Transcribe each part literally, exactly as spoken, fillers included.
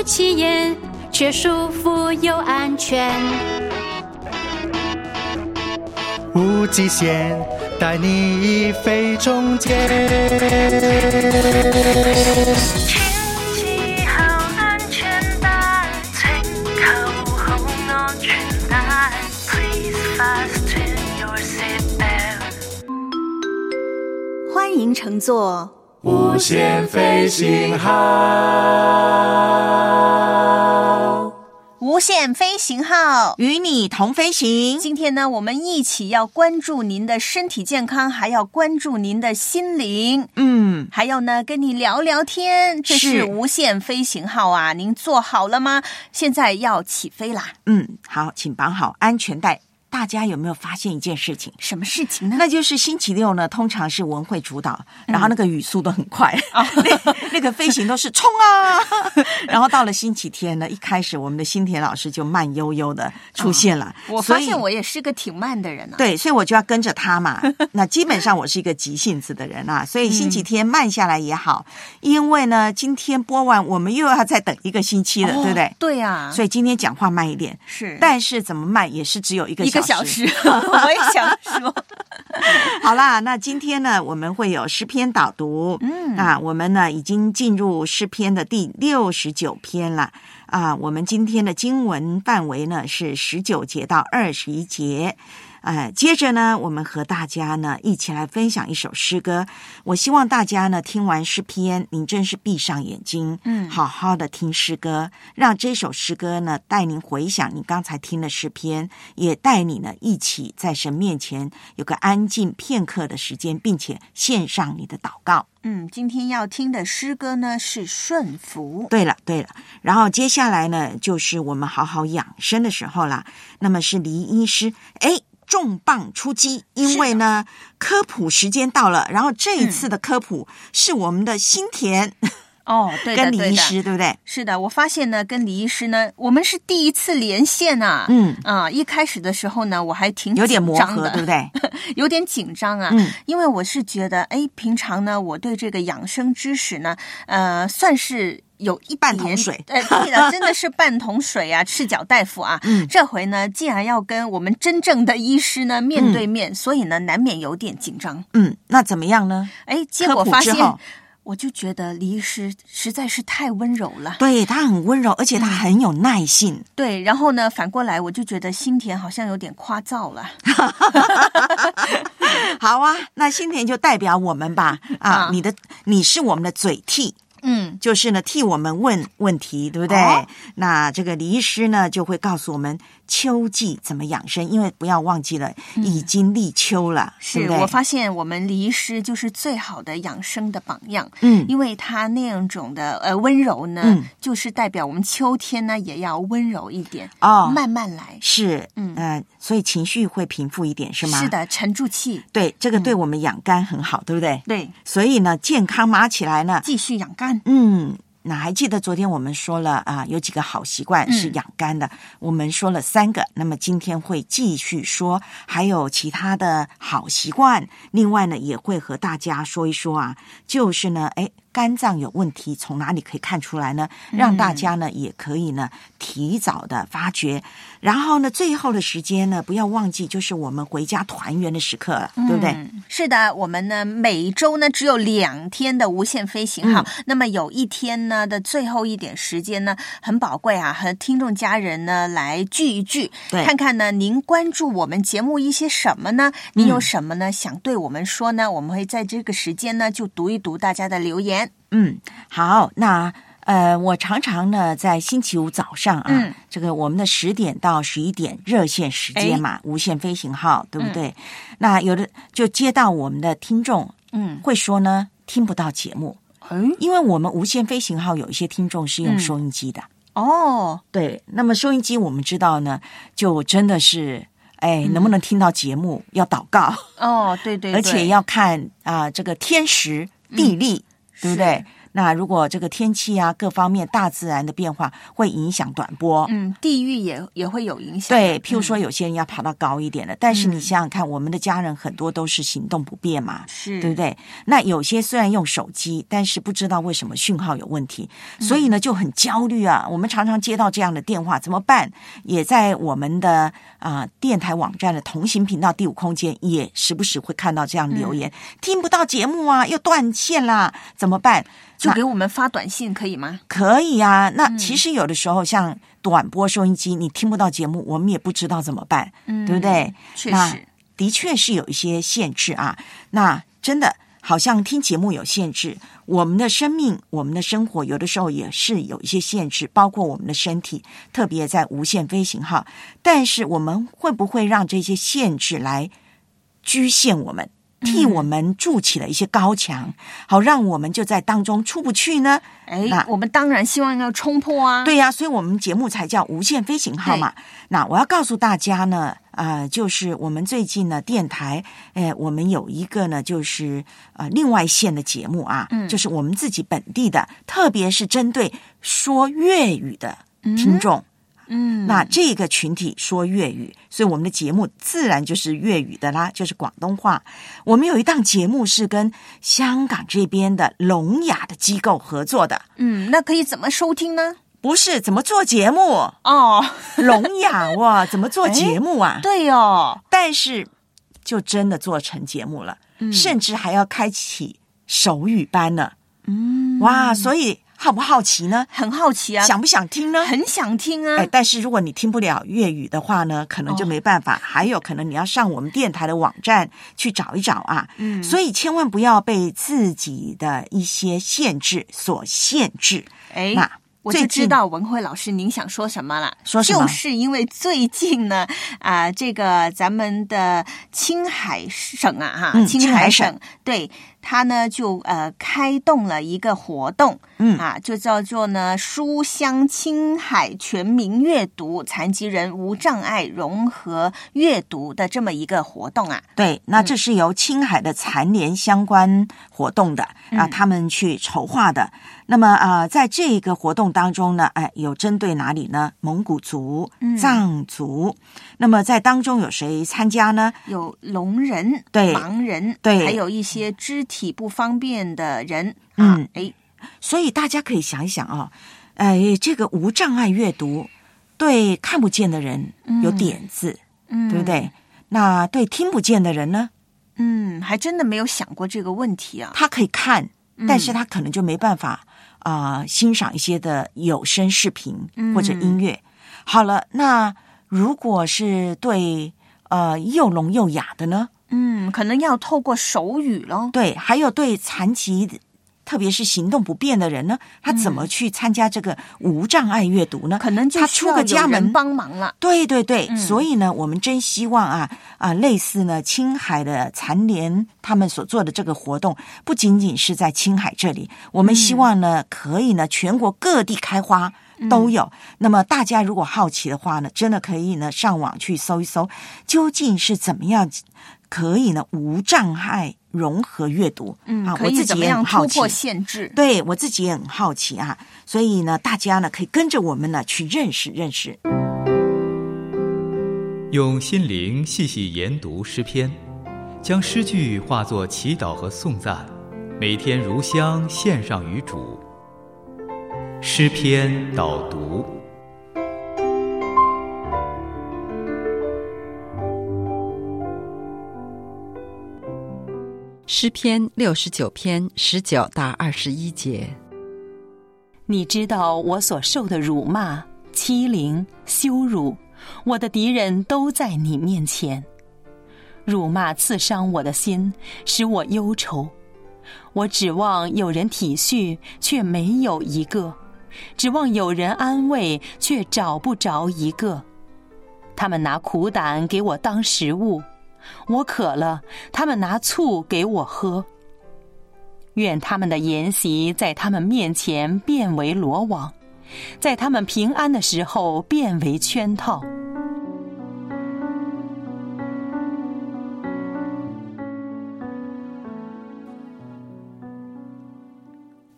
起眼，却舒服又安全。 无极限，带你飞中间。 请系好安全带，请扣好安全帶。Please fasten your seatbelt。 欢迎乘坐无限飞行号， 无限飞行号， 与你同飞行。 今天呢，我们一起要关注您的身体健康，还要关注您的心灵， 嗯， 还有呢，跟你聊聊天。这是无限飞行号啊，您做好了吗？现在要起飞啦。 嗯，好，请绑好安全带。大家有没有发现一件事情？ 什么事情呢？ 那就是星期六呢，通常是文慧主导，然后那个语速都很快，嗯、那, 那个飞行都是冲啊。然后到了星期天呢，一开始我们的新田老师就慢悠悠的出现了。 哦、我发现我也是个挺慢的人啊。 对，所以我就要跟着他嘛。那基本上我是一个急性子的人啊，所以星期天慢下来也好，嗯、因为呢，今天播完我们又要再等一个星期了，哦、对不对？ 对啊。 所以今天讲话慢一点， 是， 但是怎么慢也是只有一个小时。 一个小时。我也想说好啦，那今天呢我们会有诗篇导读，嗯啊，我们呢已经进入诗篇的第六十九篇了啊，我们今天的经文范围呢是十九节到二十一节。呃，接着呢，我们和大家呢一起来分享一首诗歌。我希望大家呢听完诗篇，您真是闭上眼睛，嗯，好好的听诗歌，让这首诗歌呢带您回想你刚才听的诗篇，也带你呢一起在神面前有个安静片刻的时间，并且献上你的祷告。 嗯，今天要听的诗歌呢是顺服。 对了对了，然后接下来呢就是我们好好养生的时候啦。那么是黎医师，诶重磅出击，因为呢科普时间到了，然后这一次的科普是我们的新田、嗯、 哦，对的， 跟李医师 对, 对不对？ 是的，我发现呢跟李医师呢我们是第一次连线啊。嗯啊，一开始的时候呢我还挺紧张的， 有点磨合，对不对？ 有点紧张啊、嗯、因为我是觉得哎，平常呢我对这个养生知识呢呃算是有一半桶水， 呃，对的，真的是半桶水啊，赤脚大夫啊。嗯，这回呢，既然要跟我们真正的医师呢面对面，嗯、所以呢，难免有点紧张。 嗯，那怎么样呢？ 哎，结果发现，我就觉得李医师实在是太温柔了。 对，他很温柔，而且他很有耐性。 嗯、对，然后呢，反过来我就觉得新田好像有点夸造了。 好啊，那新田就代表我们吧。啊，啊你的你是我们的嘴替。嗯，就是呢，替我们问问题，对不对？哦、那这个李医师呢，就会告诉我们秋季怎么养生，因为不要忘记了，嗯、已经立秋了， 是对不对？ 我发现我们李医师就是最好的养生的榜样，嗯，因为他那样种的呃温柔呢，嗯、就是代表我们秋天呢也要温柔一点哦，慢慢来， 是，嗯呃，所以情绪会平复一点，是吗？ 是的，沉住气， 对，这个对我们养肝很好，嗯、对不对？ 对， 所以呢，健康马起来呢， 继续养肝。 嗯，那还记得昨天我们说了啊，有几个好习惯是养肝的，嗯、我们说了三个，那么今天会继续说，还有其他的好习惯。另外呢，也会和大家说一说啊，就是呢，哎。肝脏有问题从哪里可以看出来呢？让大家呢、嗯、也可以呢提早的发觉，然后呢最后的时间呢不要忘记就是我们回家团圆的时刻了、嗯、对不对？ 是的，我们呢每周呢只有两天的无限飞行号、嗯、那么有一天呢的最后一点时间呢很宝贵啊，和听众家人呢来聚一聚，看看呢您关注我们节目一些什么呢？您有什么呢、嗯、想对我们说呢？我们会在这个时间呢就读一读大家的留言。 嗯，好，那呃，我常常呢在星期五早上啊，嗯、这个我们的十点到十一点热线时间嘛，无限飞行号，对不对？嗯、那有的就接到我们的听众，嗯，会说呢听不到节目，嗯，因为我们无限飞行号有一些听众是用收音机的， 嗯、哦， 对，那么收音机我们知道呢，就真的是。哎，能不能听到节目、嗯、要祷告哦，对对对， 而且要看啊、呃、这个天时地利、嗯、对不对？ 那如果这个天气啊各方面大自然的变化会影响短波， 嗯，地域也也会有影响。 对，譬如说有些人要跑到高一点的，嗯、但是你想想看，我们的家人很多都是行动不便嘛， 是， 对不对？那有些虽然用手机，但是不知道为什么讯号有问题，所以呢就很焦虑啊。我们常常接到这样的电话，怎么办？也在我们的啊、呃、电台网站的同行频道第五空间，也时不时会看到这样的留言，嗯、听不到节目啊，又断线啦，怎么办？ 就给我们发短信可以吗？ 可以啊。那其实有的时候像短波收音机，你听不到节目，我们也不知道怎么办，嗯、对不对？ 确实， 的确是有一些限制啊。那真的好像听节目有限制，我们的生命、我们的生活有的时候也是有一些限制，包括我们的身体，特别在无限飞行号。但是我们会不会让这些限制来局限我们？替我们筑起了一些高墙，好让我们就在当中出不去呢？ 哎，我们当然希望要冲破啊！ 对呀、啊，所以我们节目才叫无限飞行号嘛。那我要告诉大家呢，呃，就是我们最近呢电台，呃，我们有一个呢，就是呃另外线的节目啊，嗯、就是我们自己本地的，特别是针对说粤语的听众。嗯嗯， 那这个群体说粤语，所以我们的节目自然就是粤语的啦，就是广东话。我们有一档节目是跟香港这边的聋哑的机构合作的。 嗯，那可以怎么收听呢？ 不是怎么做节目哦， 聋哑哇，怎么做节目啊？ 对哦， 但是就真的做成节目了，嗯、甚至还要开启手语班呢。嗯，哇，所以。好不好奇呢？ 很好奇啊。 想不想听呢？ 很想听啊。 哎，但是如果你听不了粤语的话呢，可能就没办法。哦、还有可能你要上我们电台的网站去找一找啊。嗯，所以千万不要被自己的一些限制所限制。 哎，那我就知道文慧老师您想说什么了。 说什么？ 就是因为最近呢，啊、呃，这个咱们的青海省啊，哈， 嗯、 青海省对。他呢就呃开动了一个活动，嗯啊，就叫做呢书香青海全民阅读残疾人无障碍融合阅读的这么一个活动啊。 对，那这是由青海的残联相关活动的、嗯、啊，他们去筹划的。那么啊、呃，在这个活动当中呢，哎，有针对哪里呢？蒙古族、藏族。嗯、那么在当中有谁参加呢？ 有聋人、 对盲人， 对， 还有一些肢体不方便的人。 嗯， 啊、哎， 所以大家可以想一想啊、哦，哎，这个无障碍阅读对看不见的人有点子，嗯，对不对？那对听不见的人呢？ 嗯，还真的没有想过这个问题啊。 他可以看，但是他可能就没办法啊、呃、欣赏一些的有声视频或者音乐。嗯、好了，那如果是对呃又聋又哑的呢？ 嗯，可能要透过手语咯。 对，还有对残疾，特别是行动不便的人呢，他怎么去参加这个无障碍阅读呢？ 可能就他出个家门帮忙了。 对对对、嗯，所以呢，我们真希望啊啊，类似呢青海的残联他们所做的这个活动，不仅仅是在青海这里，我们希望呢、嗯、可以呢全国各地开花。都有。那么大家如果好奇的话呢，真的可以呢上网去搜一搜，究竟是怎么样可以呢无障碍融合阅读。 嗯， 啊， 可以怎么样突破限制？ 对，我自己也很好奇啊。所以呢，大家呢可以跟着我们呢去认识认识。 用心灵细细研读诗篇，将诗句化作祈祷和颂赞，每天如香献上于主。诗篇导读。 诗篇六十九篇十九到二十一节。 你知道我所受的辱骂、欺凌、羞辱，我的敌人都在你面前。辱骂刺伤我的心，使我忧愁。我指望有人体恤，却没有一个；指望有人安慰，却找不着一个。他们拿苦胆给我当食物，我渴了，他们拿醋给我喝。愿他们的筵席在他们面前变为罗网，在他们平安的时候变为圈套。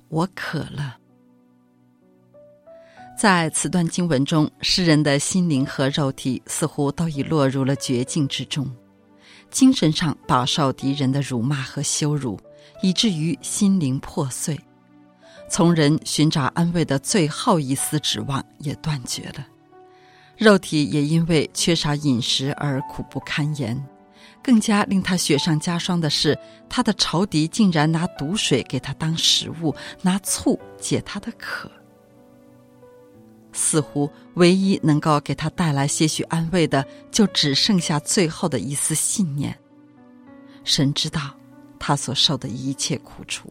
我渴了。在此段经文中，诗人的心灵和肉体似乎都已落入了绝境之中，精神上饱受敌人的辱骂和羞辱，以至于心灵破碎，从人寻找安慰的最后一丝指望也断绝了，肉体也因为缺少饮食而苦不堪言。更加令他雪上加霜的是，他的仇敌竟然拿毒水给他当食物，拿醋解他的渴。似乎唯一能够给他带来些许安慰的，就只剩下最后的一丝信念。神知道他所受的一切苦楚。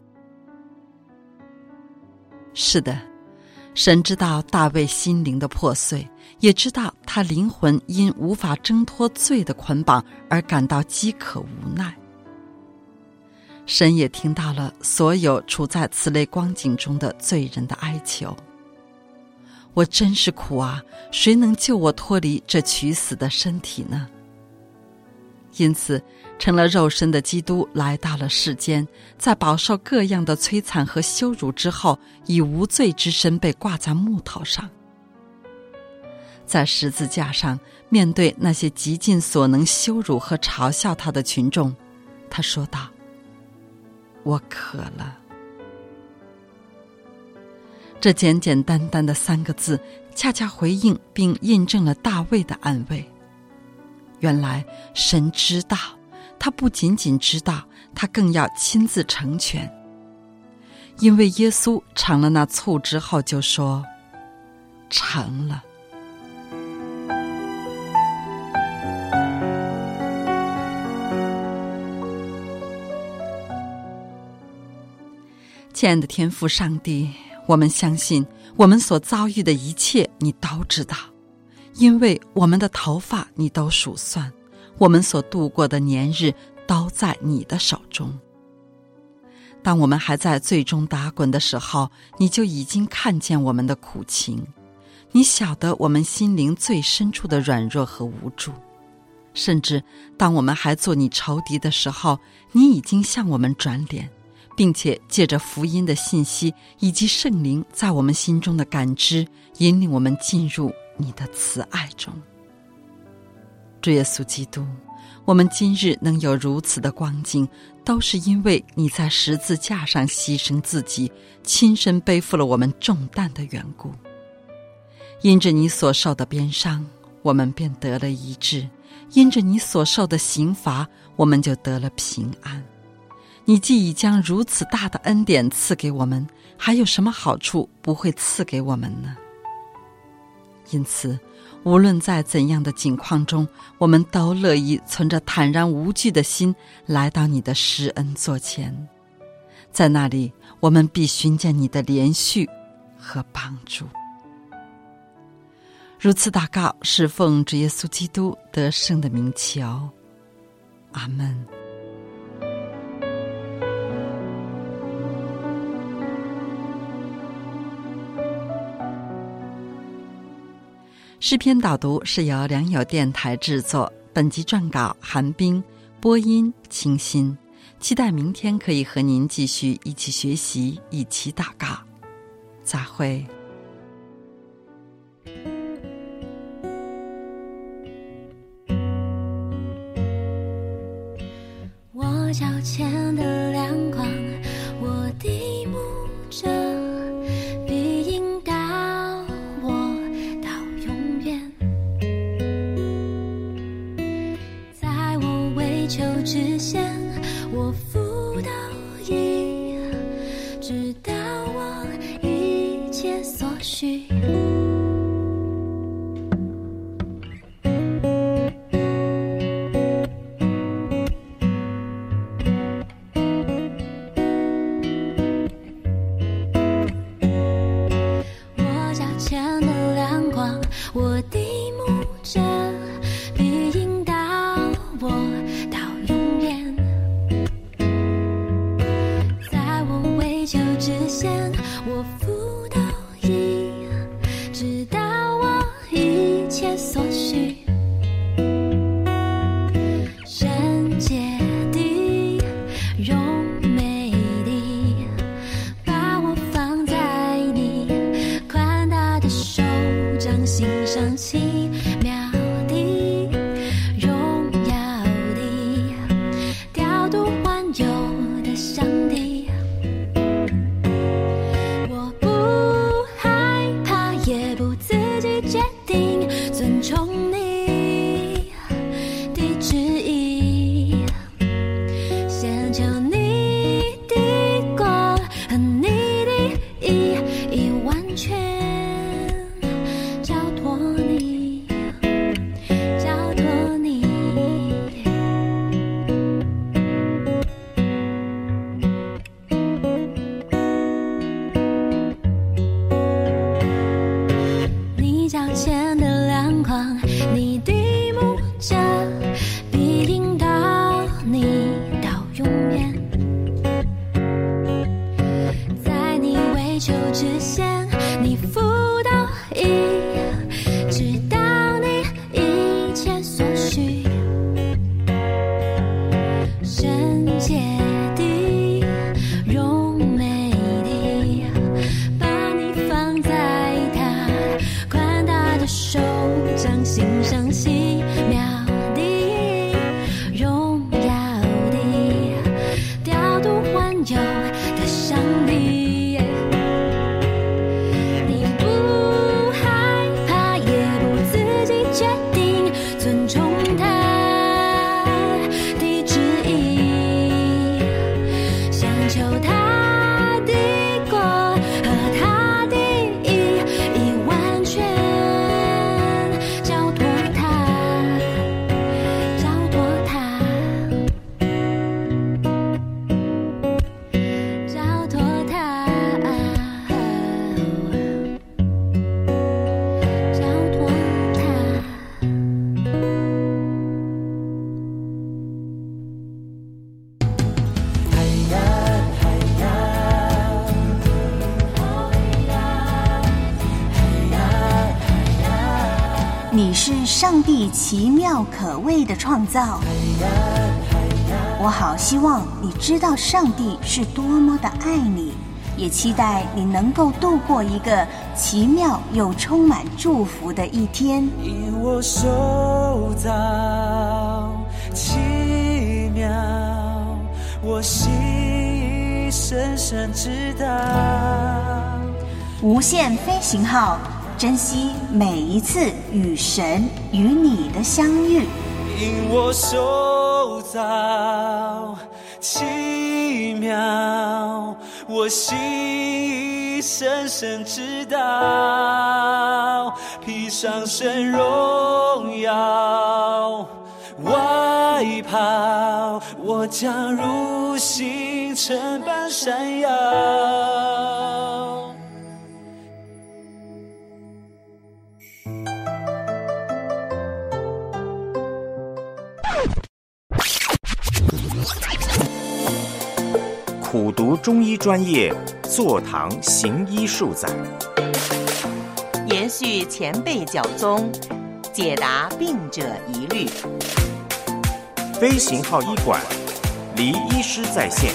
是的，神知道大卫心灵的破碎，也知道他灵魂因无法挣脱罪的捆绑而感到饥渴无奈。神也听到了所有处在此类光景中的罪人的哀求。我真是苦啊，谁能救我脱离这取死的身体呢？因此，成了肉身的基督来到了世间，在饱受各样的摧残和羞辱之后，以无罪之身被挂在木头上。在十字架上，面对那些极尽所能羞辱和嘲笑他的群众，他说道：我渴了。这简简单单的三个字，恰恰回应并印证了大卫的安慰。原来神知道，他不仅仅知道，他更要亲自成全。因为耶稣尝了那醋之后就说：成了。亲爱的天父上帝，我们相信我们所遭遇的一切你都知道，因为我们的头发你都数算，我们所度过的年日都在你的手中。当我们还在罪中打滚的时候，你就已经看见我们的苦情，你晓得我们心灵最深处的软弱和无助，甚至当我们还做你仇敌的时候，你已经向我们转脸，并且借着福音的信息以及圣灵在我们心中的感知，引领我们进入你的慈爱中。主耶稣基督，我们今日能有如此的光景，都是因为你在十字架上牺牲自己，亲身背负了我们重担的缘故。因着你所受的鞭伤，我们便得了医治；因着你所受的刑罚，我们就得了平安。你既已将如此大的恩典赐给我们，还有什么好处不会赐给我们呢？因此，无论在怎样的境况中，我们都乐意存着坦然无惧的心来到你的施恩座前，在那里我们必寻见你的怜恤和帮助。如此祷告，是奉主耶稣基督得胜的名求，阿们。诗篇导读是由良友电台制作，本集撰稿韩冰，播音清新。期待明天可以和您继续一起学习，一起祷告。再会。 我脚前的亮光，我的牧者，必引导我到永远。在我未求之前，我伏到已知道我一切所需。我的牧者必引导我到永远，在我未求之前，我伏到已上帝奇妙可畏的创造。我好希望你知道上帝是多么的爱你，也期待你能够度过一个奇妙又充满祝福的一天。 因我受造奇妙，我心深深知道。 无限飞行号，珍惜每一次与神与你的相遇。 因我受造奇妙，我心深深知道，披上神荣耀外袍，我将如星辰般闪耀。 苦读中医专业，坐堂行医数载， 延续前辈教宗，解答病者疑虑。 飞行号医馆，黎医师在线。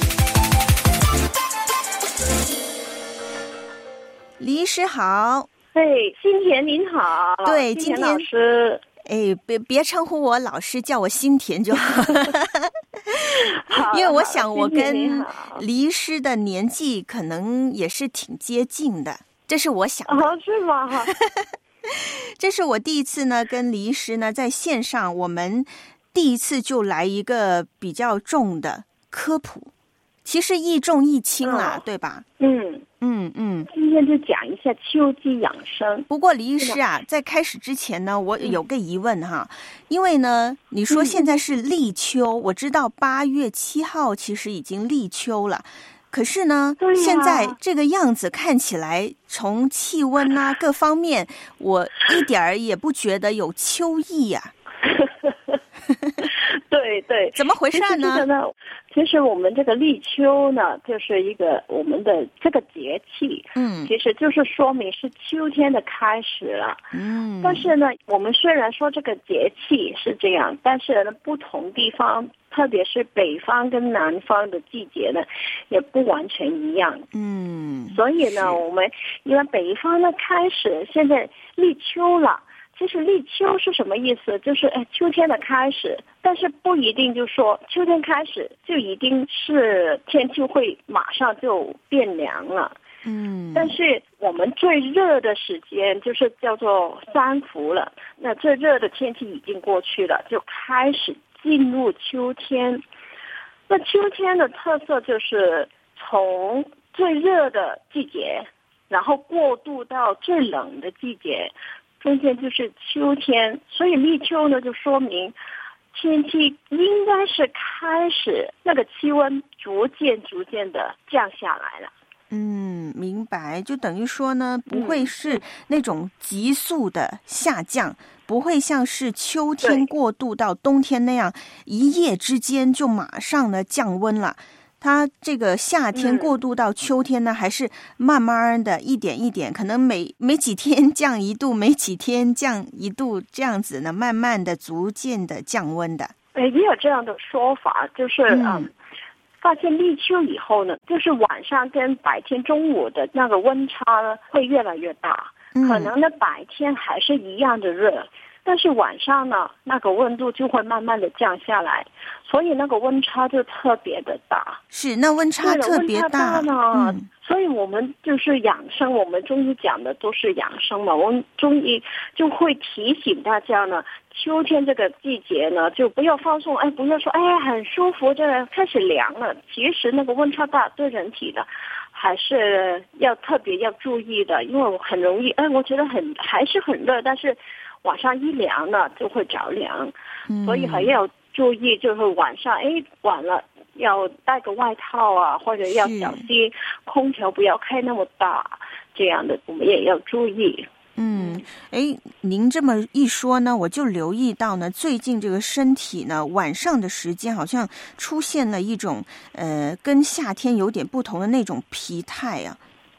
黎医师好。 对，新田您好。 对， 新田老师。 哎，别别称呼我老师，叫我新田就好。因为我想我跟黎师的年纪可能也是挺接近的，这是我想的。 哦，是吗？ 这是我第一次呢跟黎师呢在线上，我们第一次就来一个比较重的科普，其实亦重亦轻啦，哦、对吧？ 嗯嗯嗯。 今天就讲一下秋季养生。 不过黎医师啊，在开始之前呢，我有个疑问哈，嗯、因为呢，你说现在是立秋，嗯、我知道八月七号其实已经立秋了。可是呢， 啊、 现在这个样子看起来，从气温啊各方面，我一点儿也不觉得有秋意呀、啊。 对对， 怎么回事呢？ 呢，其实我们这个立秋呢，就是一个我们的这个节气， 嗯， 其实就是说明是秋天的开始了， 嗯。 但是呢，我们虽然说这个节气是这样，但是呢，不同地方，特别是北方跟南方的季节呢，也不完全一样， 嗯。 所以呢，我们因为北方呢开始现在立秋了。其实立秋是什么意思？就是哎，秋天的开始，但是不一定就说秋天开始就一定是天气会马上就变凉了。 嗯， 但是我们最热的时间就是叫做三伏了，那最热的天气已经过去了，就开始进入秋天。那秋天的特色就是从最热的季节，然后过渡到最冷的季节。中间就是秋天，所以立秋呢，就说明天气应该是开始那个气温逐渐逐渐的降下来了。 嗯，明白，就等于说呢，不会是那种急速的下降，嗯、不会像是秋天过渡到冬天那样一夜之间就马上呢降温了。它这个夏天过渡到秋天呢，嗯、还是慢慢的一点一点，可能每每几天降一度，每几天降一度，这样子呢，慢慢的、逐渐的降温的。 呃，也有这样的说法，就是嗯、呃，发现立秋以后呢，就是晚上跟白天中午的那个温差呢会越来越大， 嗯、 可能呢白天还是一样的热。但是晚上呢，那个温度就会慢慢的降下来，所以那个温差就特别的大。 是，那温差特别大呢、嗯，所以我们就是养生，我们中医讲的都是养生嘛。我们中医就会提醒大家呢，秋天这个季节呢，就不要放松，哎，不要说哎很舒服，这开始凉了。其实那个温差大对人体的还是要特别要注意的，因为我很容易，哎，我觉得很还是很热，但是晚上一凉了就会着凉， 嗯、 所以还要注意，就是晚上哎晚了要带个外套啊，或者要小心空调不要开那么大，这样的我们也要注意。 嗯，哎，您这么一说呢，我就留意到呢，最近这个身体呢，晚上的时间好像出现了一种呃，跟夏天有点不同的那种疲态啊。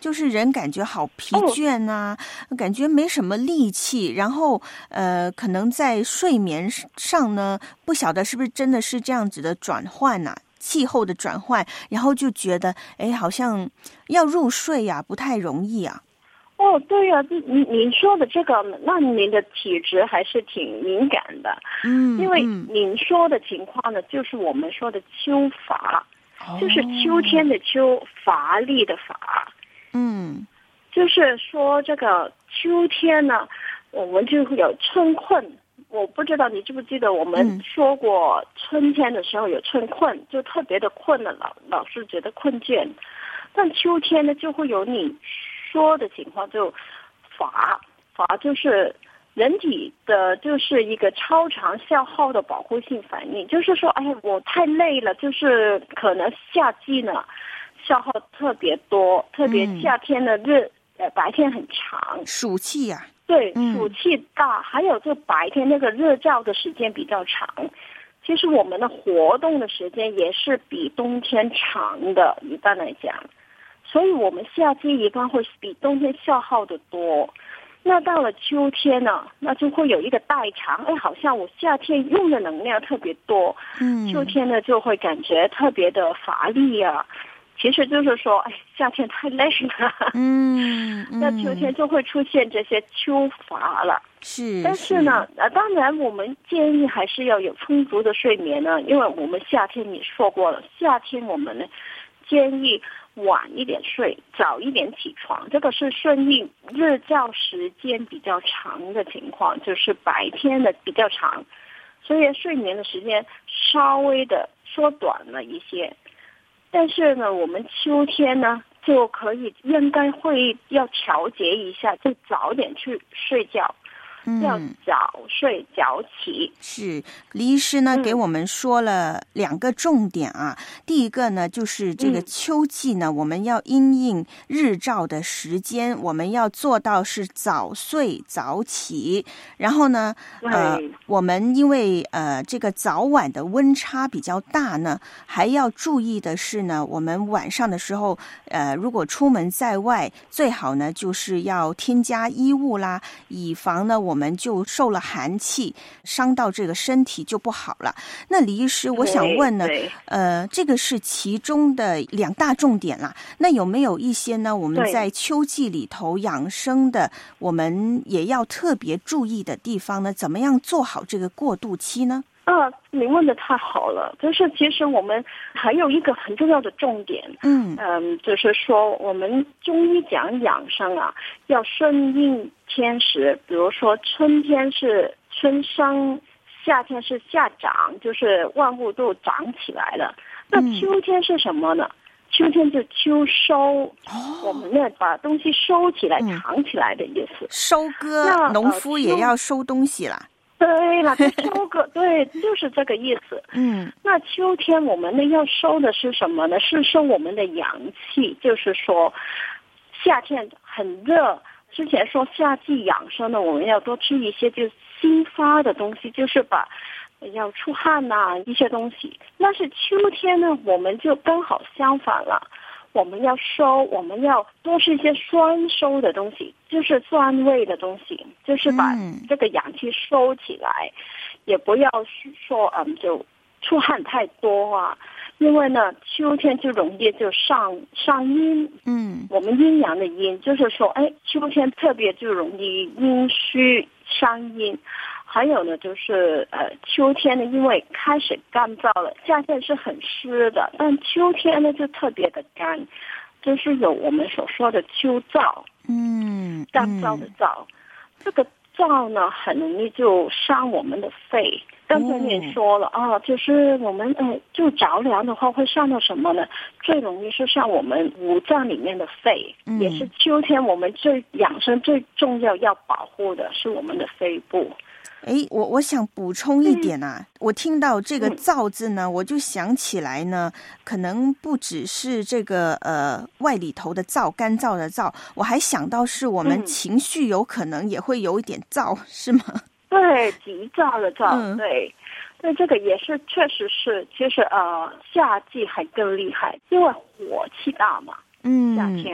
就是人感觉好疲倦啊，哦、感觉没什么力气，然后呃，可能在睡眠上呢，不晓得是不是真的是这样子的转换啊，气候的转换，然后就觉得哎，好像要入睡呀、啊，不太容易啊。 哦，对呀、啊，您您说的这个，那您的体质还是挺敏感的。 嗯， 因为您说的情况呢，就是我们说的秋乏，哦、就是秋天的秋，乏力的乏。 嗯， 就是说这个秋天呢，我们就会有春困。我不知道你记不记得我们说过，春天的时候有春困，嗯、就特别的困了，老老是觉得困倦。但秋天呢，就会有你说的情况，就乏乏就是人体的就是一个超常消耗的保护性反应，就是说，哎，我太累了，就是可能夏季呢消耗特别多，特别夏天的日、嗯、呃白天很长， 暑气呀、啊， 对，暑气大，嗯、还有就白天那个日照的时间比较长。其实我们的活动的时间也是比冬天长的，一般来讲。所以我们夏季一般会比冬天消耗的多，那到了秋天呢，那就会有一个代偿，哎，好像我夏天用的能量特别多， 嗯， 秋天呢就会感觉特别的乏力啊。其实就是说，哎，夏天太累了， 嗯， 那秋天就会出现这些秋乏了。 是， 但是呢，呃，当然我们建议还是要有充足的睡眠呢，因为我们夏天你说过了，夏天我们呢建议晚一点睡，早一点起床，这个是顺应日照时间比较长的情况，就是白天的比较长，所以睡眠的时间稍微的缩短了一些。但是呢，我们秋天呢就可以应该会要调节一下，就早点去睡觉。要早睡早起。 是，李医师呢、嗯、给我们说了两个重点啊。第一个呢，就是这个秋季呢，嗯、我们要因应日照的时间，我们要做到是早睡早起。然后呢，呃，我们因为呃这个早晚的温差比较大呢，还要注意的是呢，我们晚上的时候，呃，如果出门在外，最好呢就是要添加衣物啦，以防呢我。我们就受了寒气，伤到这个身体就不好了。那李医师，我想问呢，呃，这个是其中的两大重点啦。那有没有一些呢？我们在秋季里头养生的，我们也要特别注意的地方呢？怎么样做好这个过渡期呢？ 啊，您问的太好了。就是其实我们还有一个很重要的重点， 嗯嗯，就是说我们中医讲养生啊，要顺应天时。比如说春天是春生，夏天是夏长，就是万物都长起来了。那秋天是什么呢？嗯、秋天就秋收，哦、我们呢把东西收起来、嗯、藏起来的意思。 收割，农夫也要收东西啦。 对了，秋割对，就是这个意思。 嗯， 那秋天我们呢要收的是什么呢？是收我们的阳气，就是说，夏天很热，之前说夏季养生呢，我们要多吃一些就新发的东西，就是把要出汗呐、啊、一些东西。但是秋天呢，我们就刚好相反了。我们要收，我们要多吃一些酸收的东西，就是酸味的东西，就是把这个阳气收起来，嗯、也不要说嗯就出汗太多啊，因为呢秋天就容易就上上阴， 嗯， 我们阴阳的阴，就是说哎秋天特别就容易阴虚伤阴。还有呢，就是呃，秋天呢，因为开始干燥了，夏天是很湿的，但秋天呢就特别的干，就是有我们所说的秋燥， 嗯， 干燥的燥，嗯、这个燥呢很容易就伤我们的肺。刚才你也说了啊、哦，就是我们呃，就着凉的话会伤到什么呢？最容易是伤我们五脏里面的肺， 嗯、 也是秋天我们最养生最重要要保护的是我们的肺部。 哎，我我想补充一点啊，嗯、我听到这个燥字呢，我就想起来呢，可能不只是这个呃外里头的燥，干燥的燥，我还想到是我们情绪有可能也会有一点燥，嗯、是吗？ 对，急躁的躁， 嗯、 对，对，这个也是确实是，其实呃夏季还更厉害，因为火气大嘛， 嗯， 夏天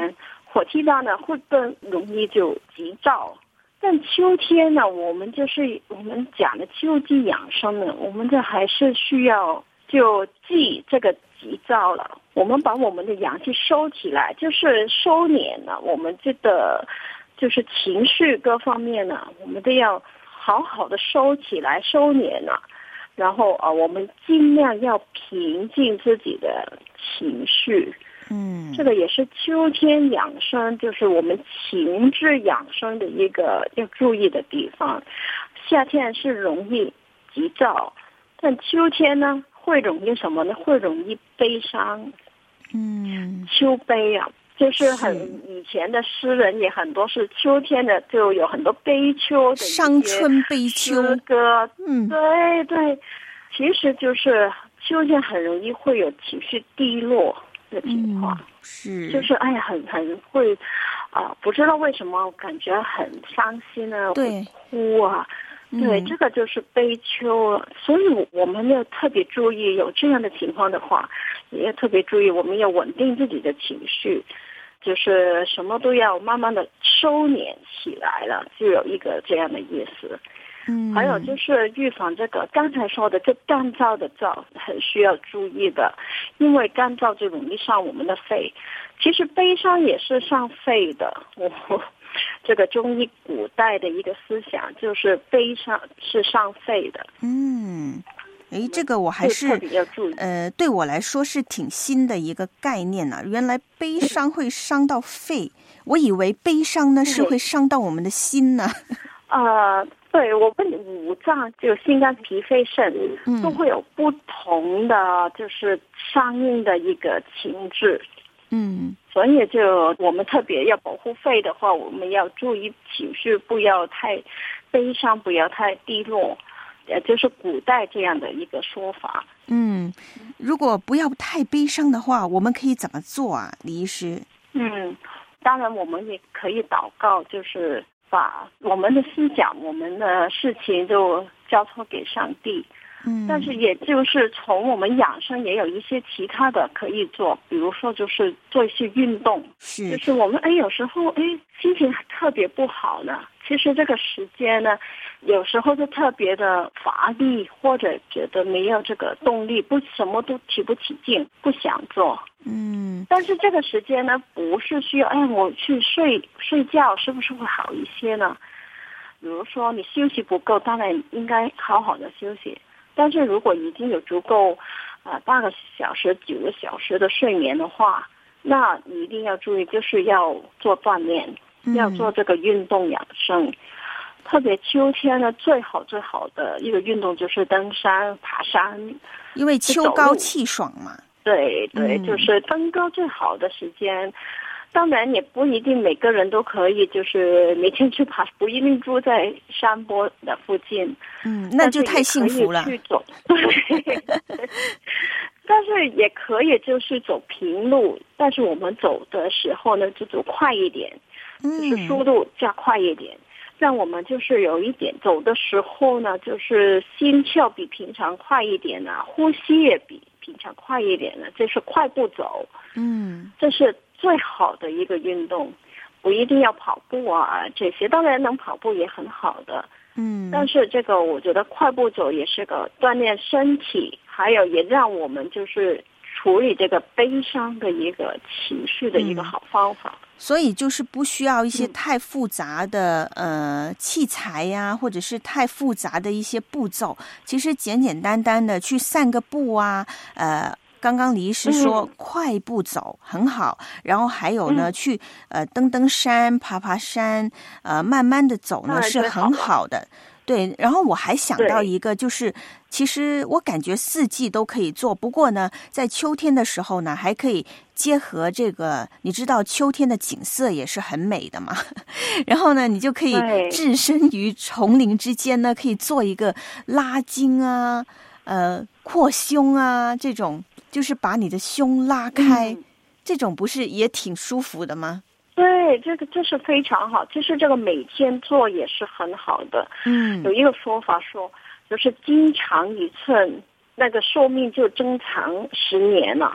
火气大呢会更容易就急躁。但秋天呢，我们就是我们讲的秋季养生呢，我们这还是需要就忌这个急躁了。我们把我们的阳气收起来，就是收敛了我们这个就是情绪各方面呢，我们都要好好的收起来收敛了。然后啊，我们尽量要平静自己的情绪。嗯，这个也是秋天养生，就是我们情志养生的一个要注意的地方。夏天是容易急躁，但秋天呢会容易什么呢？会容易悲伤。嗯，秋悲啊，就是很以前的诗人也很多是秋天的，就有很多悲秋的伤春悲秋诗歌。嗯，对对，其实就是秋天很容易会有情绪低落的情况。嗯，是，就是哎呀，很很会啊、呃，不知道为什么感觉很伤心啊，对，哭啊。对，这个就是悲秋，所以我们要特别注意，有这样的情况的话，也要特别注意，我们要稳定自己的情绪，就是什么都要慢慢的收敛起来了，就有一个这样的意思。嗯，还有就是预防这个刚才说的这干燥的燥，很需要注意的，因为干燥就容易伤我们的肺。其实悲伤也是伤肺的，我。这个中医古代的一个思想就是悲伤是伤肺的。 嗯，诶，这个我还是呃，对我来说是挺新的一个概念啊。原来悲伤会伤到肺，我以为悲伤呢是会伤到我们的心呢。 呃，对，我们五脏就心肝脾肺肾、嗯、都会有不同的就是相应的一个情志。嗯，所以就我们特别要保护肺的话，我们要注意情绪不要太悲伤，不要太低落，也就是古代这样的一个说法。嗯， 如果不要太悲伤的话，我们可以怎么做啊，李医师？ 嗯，当然我们也可以祷告，就是把我们的思想、我们的事情就交托给上帝。嗯，但是也就是从我们养生也有一些其他的可以做，比如说就是做一些运动，是，就是我们哎有时候哎心情特别不好呢，其实这个时间呢，有时候就特别的乏力，或者觉得没有这个动力，不什么都提不起劲，不想做。嗯，但是这个时间呢，不是需要哎我去睡睡觉，是不是会好一些呢？比如说你休息不够，当然应该好好的休息。但是如果已经有足够，呃，八个小时、九个小时的睡眠的话，那你一定要注意，就是要做锻炼，嗯、要做这个运动养生。特别秋天呢，最好最好的一个运动就是登山、爬山， 因为秋高气爽嘛。 对对、嗯，就是登高最好的时间。当然也不一定每个人都可以，就是每天去爬，不一定住在山坡的附近。嗯， 那就太幸福了。 去走，对，但是也可以就是走平路，但是我们走的时候呢，就走快一点，就是速度加快一点，嗯、让我们就是有一点走的时候呢，就是心跳比平常快一点啊，呼吸也比平常快一点呢，这是快步走。嗯，这是最好的一个运动，不一定要跑步啊，这些当然能跑步也很好的，嗯，但是这个我觉得快步走也是个锻炼身体，还有也让我们就是处理这个悲伤的一个情绪的一个好方法。嗯， 所以就是不需要一些太复杂的、嗯、呃器材呀，或者是太复杂的一些步骤，其实简简单单的去散个步啊，呃。刚刚李医师说、嗯、快步走很好，然后还有呢、嗯、去呃登登山爬爬山，呃慢慢的走呢是很好的。对，然后我还想到一个，就是其实我感觉四季都可以做，不过呢在秋天的时候呢还可以结合这个，你知道秋天的景色也是很美的嘛，然后呢你就可以置身于丛林之间呢，可以做一个拉筋啊，呃扩胸啊，这种就是把你的胸拉开、嗯、这种不是也挺舒服的吗？ 对，这个这是非常好，其实这个每天做也是很好的。嗯，有一个说法说，就是筋长一寸，那个寿命就增长十年了。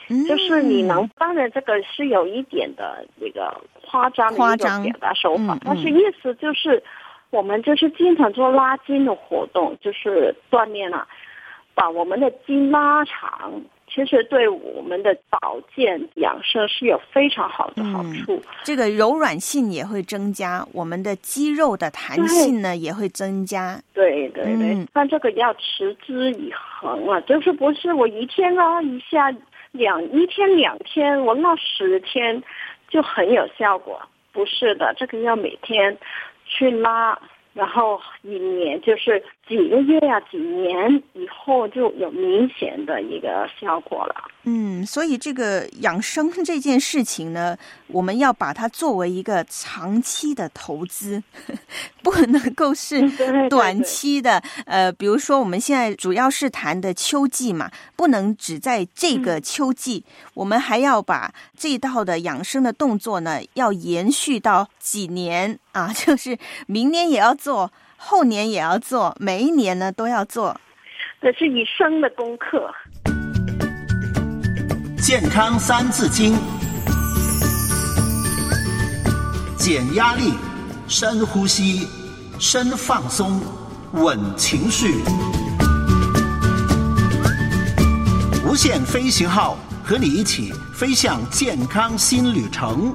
嗯、就是你能，当然这个是有一点的那个夸张的一个表达手法，嗯嗯、但是意思就是我们就是经常做拉筋的活动，就是锻炼啊，把我们的筋拉长。其实对我们的保健养生是有非常好的好处、嗯、 这个柔软性也会增加，我们的肌肉的弹性呢也会增加。 对对对、嗯、但这个要持之以恒啊，就是不是我一天拉一下，两一天两天我拉十天就很有效果，不是的，这个要每天去拉，然后一年就是几个月啊几年以后就有明显的一个效果了。 嗯，所以这个养生这件事情呢，我们要把它作为一个长期的投资，不能够是短期的。对对对呃，比如说我们现在主要是谈的秋季嘛，不能只在这个秋季、嗯、我们还要把这一套的养生的动作呢，要延续到几年啊，就是明年也要做，后年也要做，每一年呢都要做， 这是一生的功课。 健康三字经：减压力、深呼吸、深放松、稳情绪。无限飞行号和你一起飞向健康新旅程。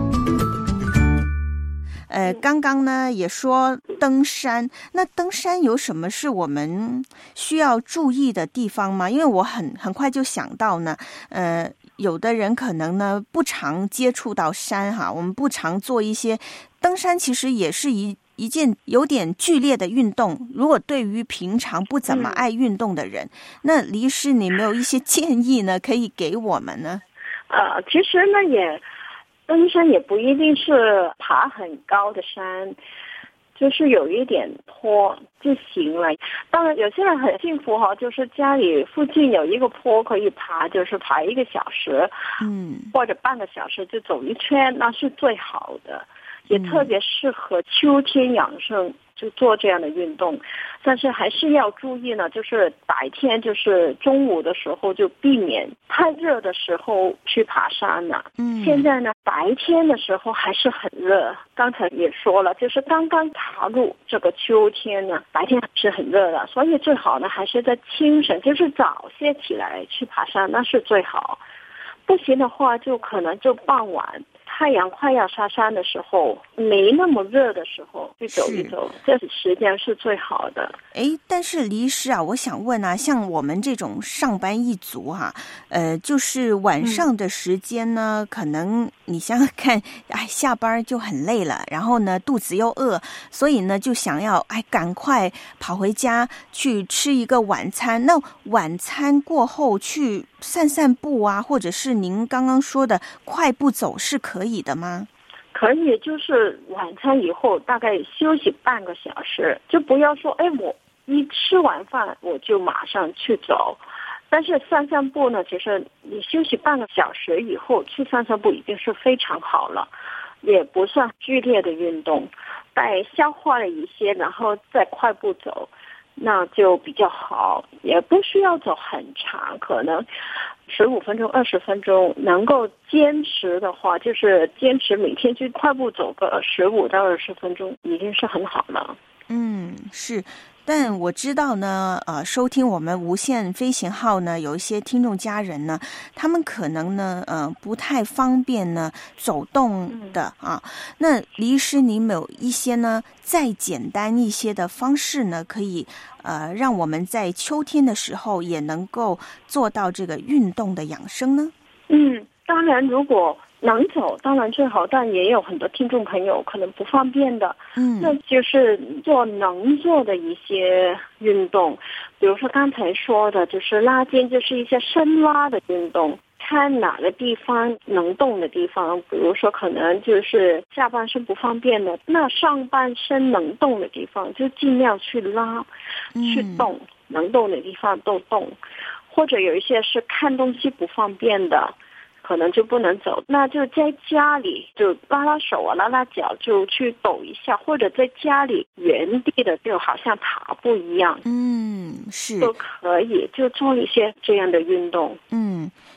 呃，刚刚呢也说登山，那登山有什么是我们需要注意的地方吗？因为我很很快就想到呢，呃，有的人可能呢不常接触到山哈，我们不常做一些登山，其实也是一一件有点剧烈的运动。如果对于平常不怎么爱运动的人，嗯、那黎医师，你没有一些建议呢，可以给我们呢？ 呃，其实呢也。登山也不一定是爬很高的山，就是有一点坡就行了。当然有些人很幸福哈，就是家里附近有一个坡可以爬，就是爬一个小时，嗯，或者半个小时就走一圈，那是最好的，也特别适合秋天养生。就做这样的运动，但是还是要注意呢，就是白天就是中午的时候就避免太热的时候去爬山了。嗯，现在呢白天的时候还是很热，刚才也说了，就是刚刚踏入这个秋天呢，白天还是很热的，所以最好呢还是在清晨，就是早些起来去爬山，那是最好。不行的话，就可能就傍晚。太阳快要下山的时候，没那么热的时候去走一走，这时间是最好的。 哎，但是黎医师啊，我想问啊，像我们这种上班一族哈、啊，呃，就是晚上的时间呢，嗯、可能你想想看，哎，下班就很累了，然后呢肚子又饿，所以呢就想要哎赶快跑回家去吃一个晚餐。那晚餐过后去散散步啊，或者是您刚刚说的快步走是可以的吗？ 可以，就是晚餐以后大概休息半个小时，就不要说哎我一吃完饭我就马上去走。但是散散步呢，其实你休息半个小时以后去散散步已经是非常好了，也不算剧烈的运动，待消化了一些然后再快步走，那就比较好，也不需要走很长，可能十五分钟、二十分钟，能够坚持的话，就是坚持每天去快步走个十五到二十分钟，已经是很好了。 嗯，是。但我知道呢，呃，收听我们无限飞行号呢，有一些听众家人呢，他们可能呢，呃，不太方便呢走动的啊。那黎医师，你有一些呢再简单一些的方式呢，可以呃让我们在秋天的时候也能够做到这个运动的养生呢？ 嗯，当然，如果能走当然最好，但也有很多听众朋友可能不方便的，嗯，那就是做能做的一些运动，比如说刚才说的，就是拉筋，就是一些深拉的运动，看哪个地方能动的地方，比如说可能就是下半身不方便的，那上半身能动的地方就尽量去拉，去动，能动的地方都动，或者有一些是看东西不方便的。可能就不能走，那就在家里就拉拉手啊，拉拉脚，就去抖一下，或者在家里原地的就好像爬步一样， 嗯，是都可以，就做一些这样的运动。 嗯，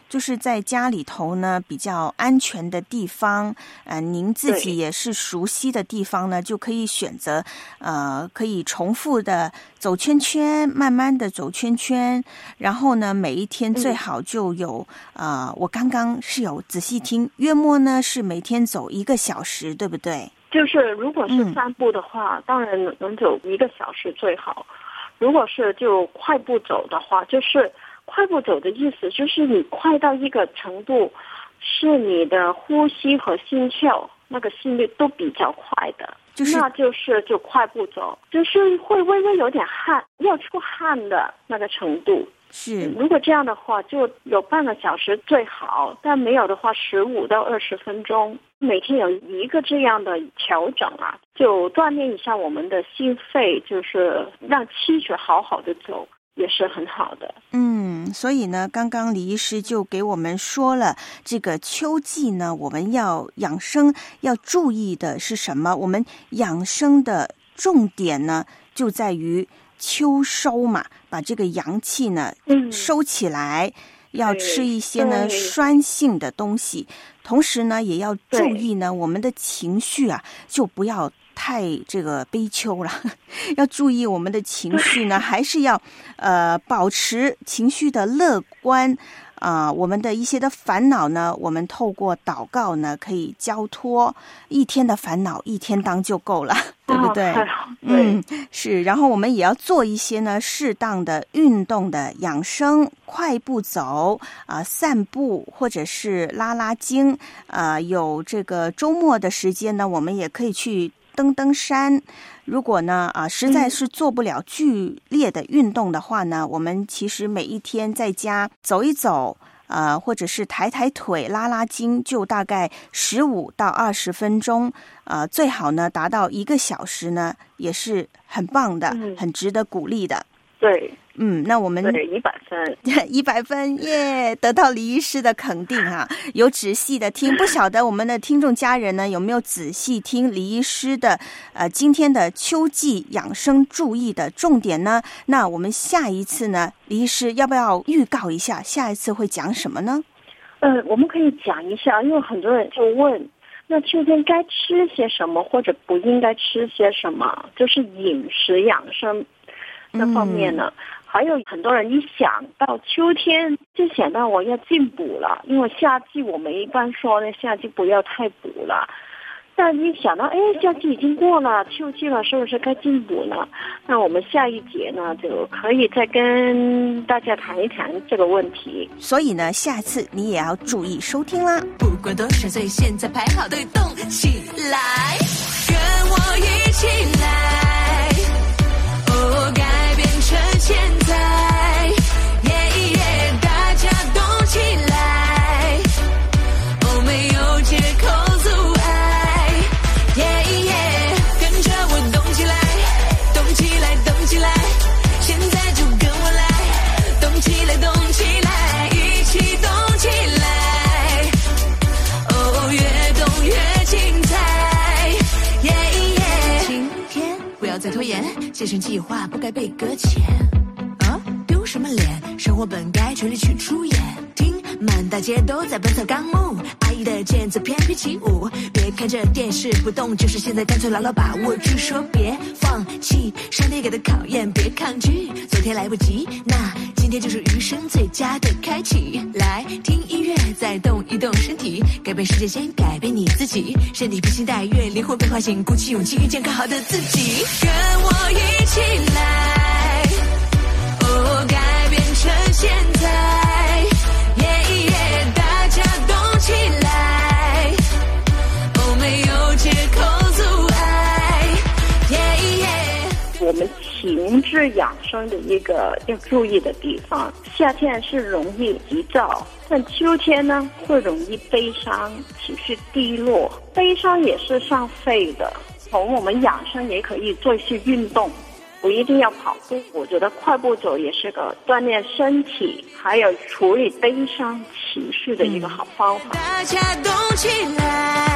就是在家里头呢比较安全的地方，呃，您自己也是熟悉的地方呢，就可以选择呃可以重复的走圈圈，慢慢的走圈圈，然后呢每一天最好就有、嗯、呃我刚刚是有仔细听，约莫呢是每天走一个小时，对不对？ 就是如果是散步的话、嗯、当然能走一个小时最好，如果是就快步走的话，就是快步走的意思就是你快到一个程度，是你的呼吸和心跳那个心率都比较快的，就是那就是就快步走，就是会微微有点汗，要出汗的那个程度。 是， 如果这样的话就有半个小时最好，但没有的话十五到二十分钟，每天有一个这样的调整啊，就锻炼一下我们的心肺，就是让气血好好的走，也是很好的。 嗯，所以呢刚刚李医师就给我们说了，这个秋季呢我们要养生要注意的是什么，我们养生的重点呢就在于秋收嘛，把这个阳气呢、嗯、收起来，要吃一些呢酸性的东西，同时呢也要注意呢我们的情绪啊就不要太这个悲秋了，要注意我们的情绪呢还是要呃保持情绪的乐观啊、呃，我们的一些的烦恼呢我们透过祷告呢可以交托，一天的烦恼一天当就够了，对不对？ 哦、 嗯，是。然后我们也要做一些呢适当的运动的养生，快步走啊、呃，散步或者是拉拉筋啊、呃，有这个周末的时间呢我们也可以去登登山。如果呢啊实在是做不了剧烈的运动的话呢、嗯、我们其实每一天在家走一走呃，或者是抬抬腿拉拉筋，就大概十五到二十分钟，呃，最好呢达到一个小时呢也是很棒的、嗯、很值得鼓励的。 对， 嗯，那我们对一百分， 一百分耶，得到李医师的肯定哈，有仔细的听，不晓得我们的听众家人呢有没有仔细听李医师的呃今天的秋季养生注意的重点呢？那我们下一次呢，李医师要不要预告一下下一次会讲什么呢？ 呃，我们可以讲一下，因为很多人就问，那秋天该吃些什么，或者不应该吃些什么，就是饮食养生这方面呢、嗯、还有很多人一想到秋天就想到我要进补了，因为夏季我们一般说呢夏季不要太补了，但一想到哎夏季已经过了，秋季了，是不是该进补呢？那我们下一节呢就可以再跟大家谈一谈这个问题， 所以呢下次你也要注意收听啦。 不管多少岁，现在排好队动起来，跟我一起来，哦改变成现在，耶耶大家动起来，哦没有借口阻碍，耶耶跟着我动起来，动起来动起来，现在就跟我来，动起来动起来，一起动起来，哦越动越精彩，耶耶今天不要再拖延，节省计划不该被搁浅啊！丢什么脸？生活本该全力去出演。听，满大街都在本草纲目，阿姨的剑则翩翩起舞。别看着电视不动，就是现在干脆牢牢把握住，说别放弃，上帝给的考验别抗拒。昨天来不及，那今天就是余生最佳的开启。来听音乐，再动一动身体，改变世界先改变你自己，身体披星戴月，灵魂被唤醒，鼓起勇气遇见更好的自己，跟我一起来，哦改变成现在，耶耶大家动起来，哦没有借口阻碍，耶耶我们情志养生的一个要注意的地方，夏天是容易急躁，但秋天呢会容易悲伤，情绪低落，悲伤也是伤肺的。从我们养生也可以做一些运动，不一定要跑步，我觉得快步走也是个锻炼身体还有处理悲伤情绪的一个好方法。 大家动起来，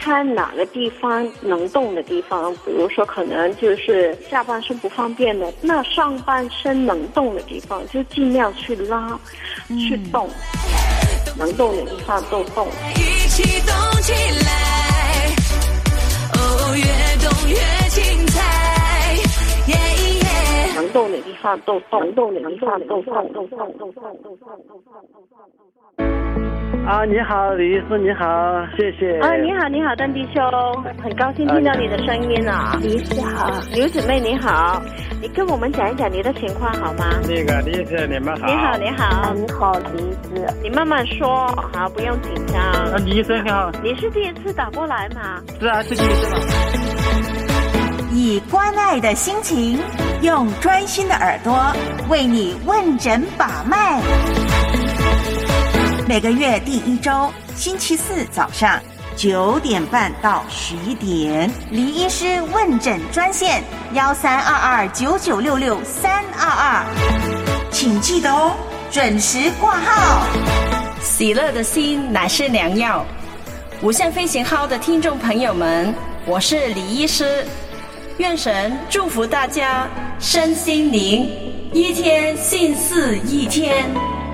看哪个地方能动的地方，比如说可能就是下半身不方便的，那上半身能动的地方就尽量去拉、嗯、去动，能动的地方都动， 一起动起来，哦，越动越精彩，耶耶， 能动的地方都动，能动的地方都动，动动动动动动。 啊，你好，李医师，你好，谢谢。 啊，你好，你好，邓弟兄，很高兴听到你的声音啊。李医师好，刘姊妹你好，你跟我们讲一讲你的情况好吗？ 那个李医师，你们好。 你好，你好，啊、你好，李医师，你慢慢说，好，不用紧张。 啊，李医生你好。 你是第一次打过来吗？ 是啊，是第一次了。 以关爱的心情，用专心的耳朵，为你问诊把脉。每个月第一周星期四早上九点半到十一点，黎医师问诊专线幺三二二九九六六三二二，请记得哦，准时挂号。 喜乐的心乃是良药。无限飞行号的听众朋友们，我是李医师，愿神祝福大家身心灵一天信似一天。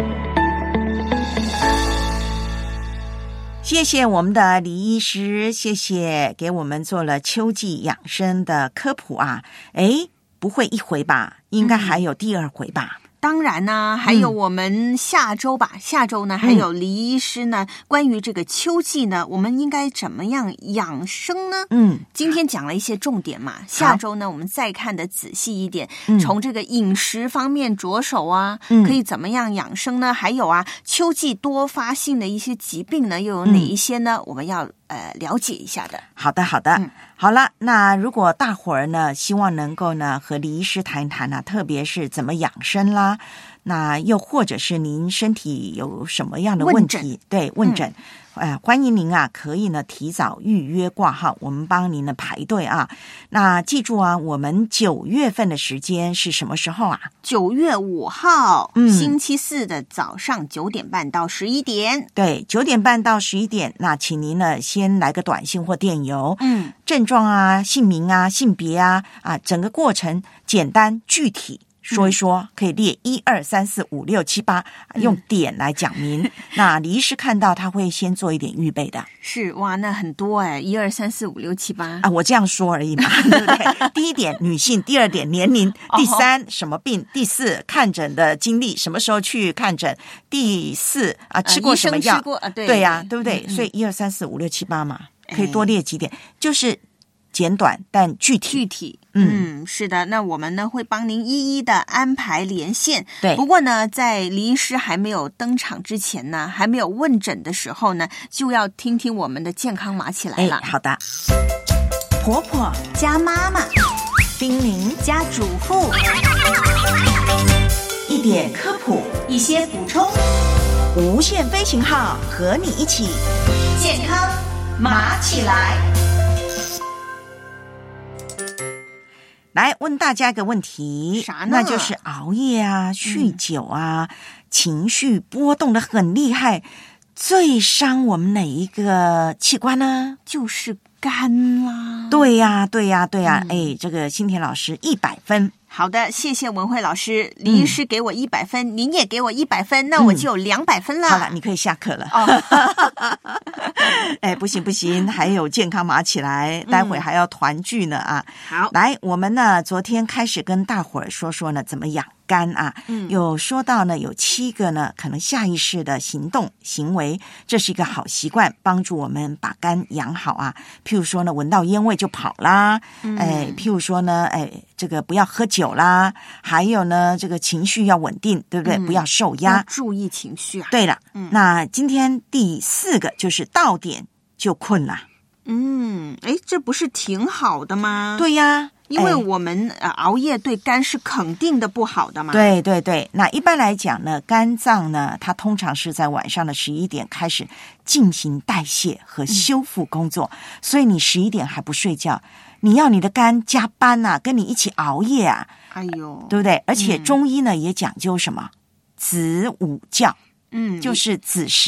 谢谢我们的李医师，谢谢给我们做了秋季养生的科普啊！诶，不会一回吧？应该还有第二回吧？ 嗯，当然呢，还有我们下周吧，嗯、下周呢还有黎医师呢、嗯，关于这个秋季呢，我们应该怎么样养生呢？嗯，今天讲了一些重点嘛，下周呢我们再看的仔细一点，嗯、从这个饮食方面着手啊、嗯，可以怎么样养生呢？还有啊，秋季多发性的一些疾病呢，又有哪一些呢？嗯、我们要呃了解一下的。 好的，好的。嗯，好了，那如果大伙儿呢，希望能够呢和李医师谈一谈呢，特别是怎么养生啦，那又或者是您身体有什么样的问题，问对问诊，嗯、呃，欢迎您啊，可以呢提早预约挂号，我们帮您呢排队啊。那记住啊，我们九月份的时间是什么时候啊？ 九月五号，嗯，星期四的早上九点半到十一点。 对，九点半到十一点。那请您呢先来个短信或电邮，嗯，症状啊、姓名啊、性别啊，啊，整个过程简单具体说一说，嗯、可以列一二三四五六七八，用点来讲明。嗯、那李医师看到他会先做一点预备的。 是哇，那很多哎，一二三四五六七八啊，我这样说而已嘛，对不对？第一点女性，第二点年龄，第三、哦、什么病，第四看诊的经历，什么时候去看诊，第四啊吃过什么药，呃、吃过啊，对对呀、啊，对不对？嗯、所以一二三四五六七八嘛，可以多列几点，哎、就是简短但具体。 具体。嗯，是的，那我们呢会帮您一一的安排连线。 对， 不过呢，在黎医师还没有登场之前呢，还没有问诊的时候呢，就要听听我们的健康码起来了。 哎，好的。婆婆加妈妈， 叮咛加嘱咐， 一点科普， 一些补充。 无限飞行号和你一起健康码起来。 来问大家一个问题， 啥呢？ 那就是熬夜啊、酗酒啊、嗯、情绪波动的很厉害，最伤我们哪一个器官呢？ 就是肝啦。 对呀，对呀，对呀。嗯、哎，这个新田老师一百分。 好的，谢谢文慧老师，李医师给我一百分、嗯，您也给我一百分，那我就有两百分了、嗯。 好了，你可以下课了。哦，哎，不行不行，还有健康码起来，待会还要团聚呢啊！ 好， 来，我们呢昨天开始跟大伙儿说说呢怎么养肝啊，嗯，有说到呢有七个呢可能下意识的行动行为，这是一个好习惯，帮助我们把肝养好啊。譬如说呢，闻到烟味就跑啦，嗯、哎，譬如说呢，哎，这个不要喝酒啦，还有呢，这个情绪要稳定，对不对？嗯、不要受压， 注意情绪啊。 对了，嗯，那今天第四个就是到点就困了。 嗯，哎，这不是挺好的吗？ 对呀。 因为我们、呃、熬夜对肝是肯定的不好的嘛。 对对对，那一般来讲呢，肝脏呢，它通常是在晚上的十一点开始进行代谢和修复工作，嗯、所以你十一点还不睡觉，你要你的肝加班啊，跟你一起熬夜啊， 哎呦， 对不对？而且中医呢、嗯、也讲究什么子午觉，嗯，就是子时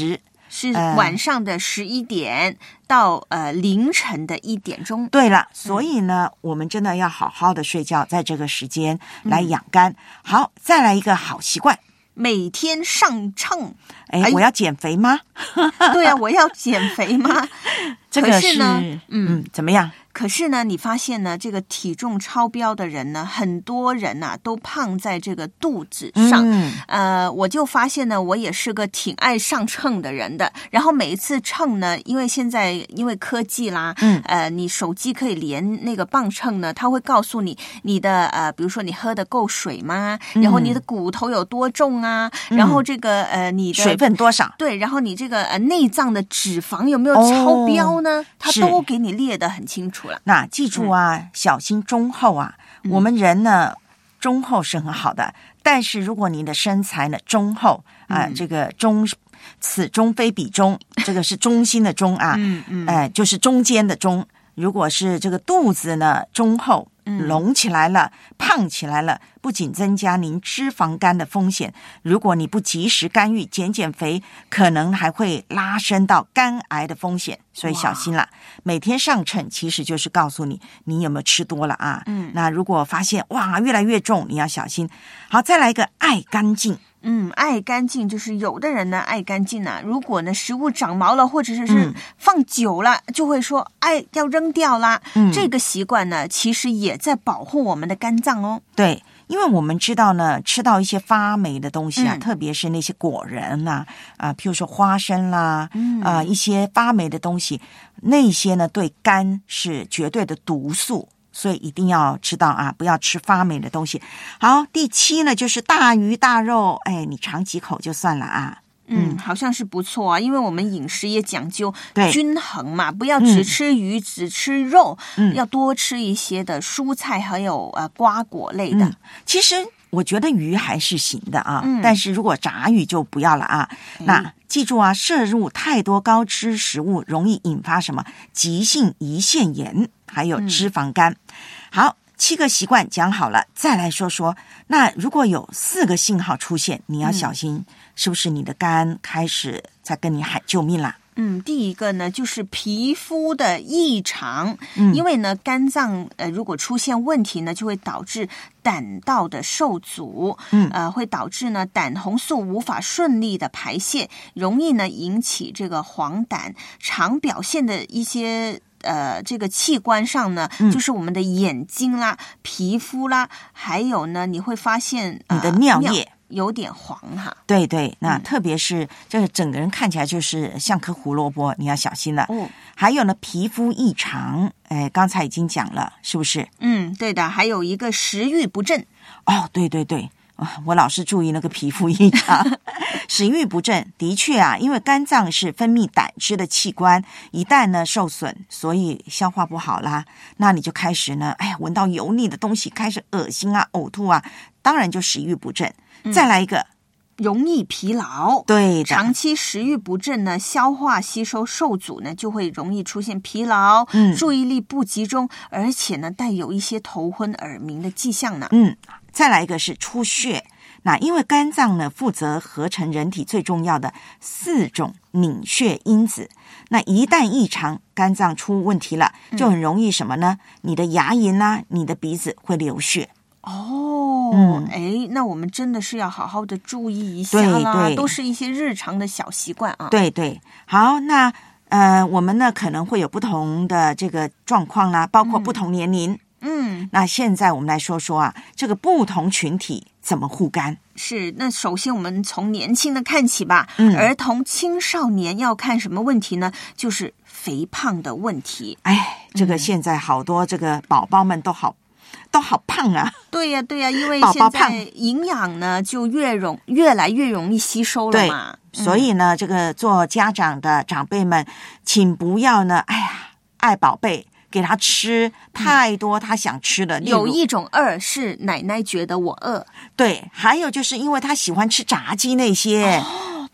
是晚上的十一点到呃凌晨的一点钟。 对了，所以呢、嗯、我们真的要好好的睡觉，在这个时间来养肝、嗯、好，再来一个好习惯， 每天上秤。 哎，我要减肥吗？ 对啊，我要减肥吗？ 这个是呢， 嗯，怎么样？ 可是呢，你发现呢，这个体重超标的人呢，很多人呐、啊、都胖在这个肚子上。嗯、呃，我就发现呢，我也是个挺爱上秤的人的。然后每一次称呢，因为现在因为科技啦，嗯，呃，你手机可以连那个磅秤呢，它会告诉你你的呃，比如说你喝的够水吗？嗯、然后你的骨头有多重啊？嗯、然后这个呃，你的水分多少？ 对，然后你这个呃内脏的脂肪有没有超标呢？哦、它都给你列得很清楚。 那记住啊、嗯、小心中厚啊、嗯、我们人呢中厚是很好的，但是如果你的身材呢中厚啊、呃嗯、这个中此中非彼中，这个是中心的中啊嗯嗯哎、呃、就是中间的中，如果是这个肚子呢中厚隆起来了、嗯、胖起来了，不仅增加您脂肪肝的风险，如果你不及时干预减减肥，可能还会拉升到肝癌的风险，所以小心啦。每天上称其实就是告诉你你有没有吃多了啊。嗯，那如果发现哇越来越重，你要小心。好，再来一个爱干净。 嗯，爱干净就是有的人呢爱干净啊，如果呢食物长毛了或者是放久了、嗯、就会说哎要扔掉啦、嗯、这个习惯呢其实也在保护我们的肝脏哦。 对，因为我们知道呢吃到一些发霉的东西啊、嗯、特别是那些果仁啦啊、呃、譬如说花生啦啊、嗯呃、一些发霉的东西，那些呢对肝是绝对的毒素，所以一定要知道啊，不要吃发霉的东西。好，第七呢就是大鱼大肉，哎，你尝几口就算了啊。 嗯，好像是不错啊，因为我们饮食也讲究均衡嘛，不要只吃鱼、嗯、只吃肉、嗯，要多吃一些的蔬菜还有呃瓜果类的。嗯、 其实我觉得鱼还是行的啊、嗯，但是如果炸鱼就不要了啊。嗯、那记住啊，摄入太多高脂食物容易引发什么急性胰腺炎，还有脂肪肝。嗯、好，七个习惯讲好了，再来说说，那如果有四个信号出现，你要小心，嗯、是不是你的肝开始在跟你喊救命啦？ 嗯，第一个呢就是皮肤的异常，嗯、因为呢肝脏呃如果出现问题呢，就会导致胆道的受阻，嗯，呃会导致呢胆红素无法顺利的排泄，容易呢引起这个黄疸，常表现的一些。呃，这个器官上呢、嗯，就是我们的眼睛啦、皮肤啦，还有呢，你会发现、 呃、你的尿液有点黄哈。 对对，那特别是这个整个人看起来就是像颗胡萝卜，你要小心了。哦，还有呢，皮肤异常，哎，刚才已经讲了，是不是？ 嗯，对的，还有一个食欲不振。 哦，对对对。我老是注意那个皮肤异常，食欲不振，的确啊，因为肝脏是分泌胆汁的器官，一旦呢受损，所以消化不好啦，那你就开始呢，哎呀，闻到油腻的东西，开始恶心啊、呕吐啊，当然就食欲不振。嗯、再来一个。 容易疲劳， 对的， 长期食欲不振呢，消化吸收受阻呢，就会容易出现疲劳，嗯，注意力不集中，而且呢，带有一些头昏耳鸣的迹象呢。 嗯，再来一个是出血，那因为肝脏呢负责合成人体最重要的四种凝血因子，那一旦异常，肝脏出问题了，就很容易什么呢？嗯、你的牙龈啊，你的鼻子会流血。 哦，嗯，哎，那我们真的是要好好的注意一下啦，对对，都是一些日常的小习惯啊。 对对，好，那呃，我们呢可能会有不同的这个状况啦，包括不同年龄。嗯，嗯那现在我们来说说啊，这个不同群体怎么护肝。 是，那首先我们从年轻的看起吧。嗯，儿童、青少年要看什么问题呢？就是肥胖的问题。 哎，这个现在好多这个宝宝们都好。都好胖啊！ 对呀、啊，对呀、啊，因为现在营养呢就越容越来越容易吸收了嘛。 对，所以呢，嗯、这个做家长的长辈们，请不要呢，哎呀，爱宝贝给他吃太多他想吃的。嗯、 有一种饿是奶奶觉得我饿， 对，还有就是因为他喜欢吃炸鸡那些。哦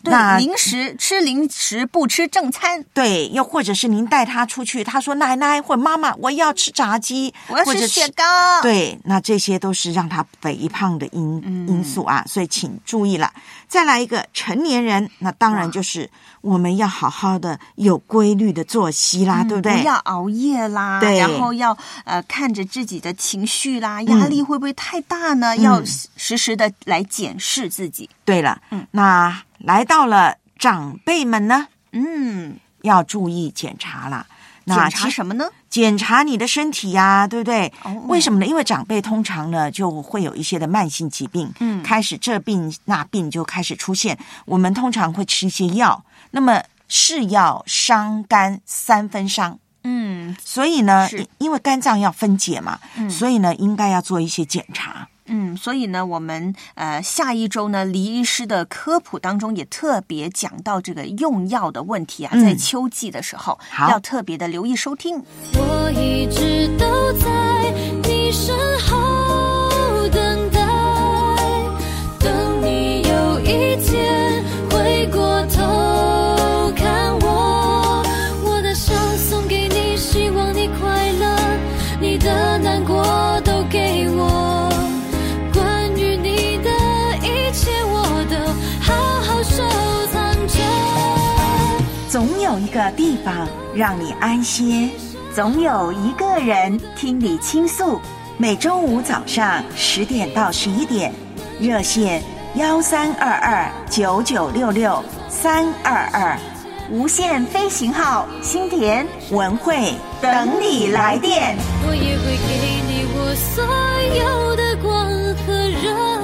对，零食吃零食不吃正餐， 对，又或者是您带他出去，他说奶奶或妈妈我要吃炸鸡， 我要吃雪糕， 对，那这些都是让他肥胖的因、嗯、因素啊，所以请注意了。再来一个成年人，那当然就是我们要好好的有规律的作息啦，嗯、对不对？ 不要熬夜啦， 对， 然后要呃看着自己的情绪啦，压力会不会太大呢？嗯、要时时的来检视自己。 对了，嗯，那来到了长辈们呢，嗯，要注意检查啦。 检查什么呢？ 检查你的身体呀、啊，对不对？哦、为什么呢？因为长辈通常呢就会有一些的慢性疾病，嗯，开始这病那病就开始出现。我们通常会吃一些药，那么是药伤肝三分伤，嗯，所以呢，因为肝脏要分解嘛，嗯，所以呢，应该要做一些检查。 嗯，所以呢，我们呃下一周呢，黎医师的科普当中也特别讲到这个用药的问题啊，嗯、在秋季的时候要特别的留意收听。 我一直都在你身后等待，等你有一天回过头看我，我的笑送给你，希望你快乐，你的难过都给我。 总有一个地方让你安歇，总有一个人听你倾诉。每周五早上十点到十一点，热线幺三二二九九六六三二二，无限飞行号，新田文慧等你来电。 我也会给你我所有的光和热。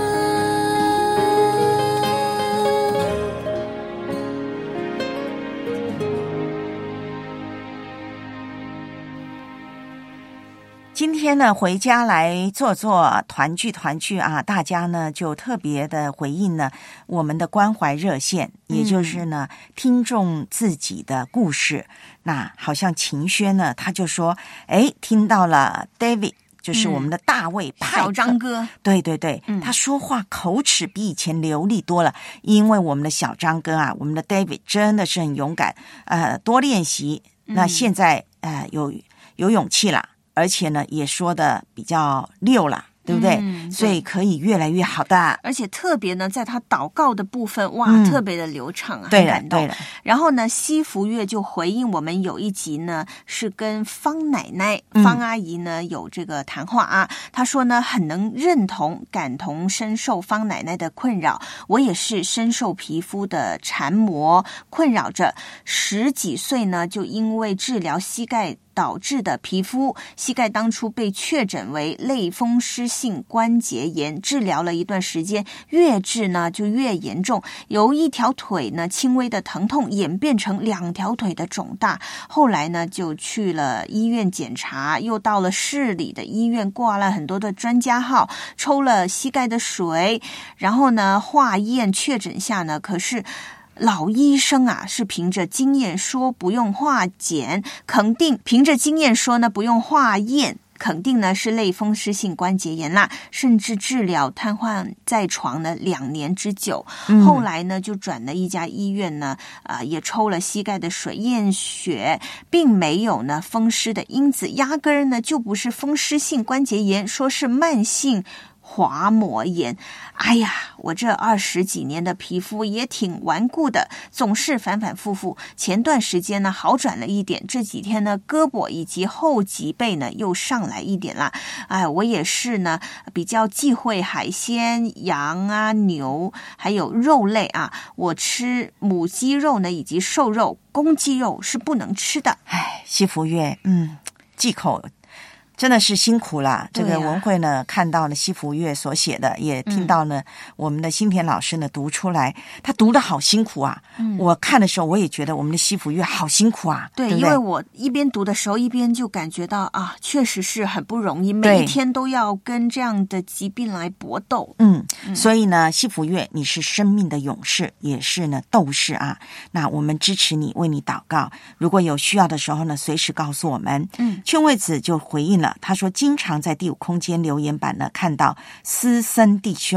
今天呢，回家来做做团聚团聚啊，大家呢就特别的回应呢我们的关怀热线，也就是呢、嗯、听众自己的故事。那好像秦轩呢，他就说，哎，听到了 David， 就是我们的大卫派克、 嗯、小张哥， 对对对、嗯，他说话口齿比以前流利多了，因为我们的小张哥啊，我们的 David 真的是很勇敢，呃，多练习，那现在呃有有勇气啦。而且呢，也说的比较溜啦，对不对？嗯、所以可以越来越好的。 而且特别呢，在他祷告的部分，哇，嗯、特别的流畅啊， 对了，对了。 然后呢，西福月就回应我们有一集呢，是跟方奶奶、方阿姨呢、嗯、有这个谈话啊。她说呢，很能认同、感同身受方奶奶的困扰。我也是深受皮肤的缠膜困扰着，十几岁呢，就因为治疗膝盖导致的皮肤膝盖当初被确诊为类风湿性关节炎，治疗了一段时间，越治呢就越严重，由一条腿呢轻微的疼痛演变成两条腿的肿大，后来呢就去了医院检查，又到了市里的医院挂了很多的专家号，抽了膝盖的水，然后呢化验确诊下呢，可是老医生啊，是凭着经验说不用化检，肯定凭着经验说呢不用化验，肯定呢是类风湿性关节炎啦，甚至治疗瘫痪在床呢两年之久。嗯、后来呢就转了一家医院呢，啊、呃、也抽了膝盖的水验血，并没有呢风湿的因子，压根儿呢就不是风湿性关节炎，说是慢性滑膜炎。哎呀，我这二十几年的皮肤也挺顽固的，总是反反复复。前段时间呢好转了一点，这几天呢胳膊以及后脊背呢又上来一点了。哎，我也是呢比较忌讳海鲜、羊啊、牛还有肉类啊，我吃母鸡肉呢以及瘦肉，公鸡肉是不能吃的。 哎，西福月，嗯，忌口。真的是辛苦啦！这个文慧呢，看到了西福月所写的，也听到呢、嗯、我们的新田老师呢读出来，他读的好辛苦啊！嗯、我看的时候，我也觉得我们的西福月好辛苦啊！ 对， 对对， 因为我一边读的时候，一边就感觉到啊，确实是很不容易，每一天都要跟这样的疾病来搏斗。 嗯，嗯所以呢，西福月，你是生命的勇士，也是呢斗士啊！那我们支持你，为你祷告。如果有需要的时候呢，随时告诉我们。嗯，劝慰子就回应了。他说经常在第五空间留言板呢看到私森弟兄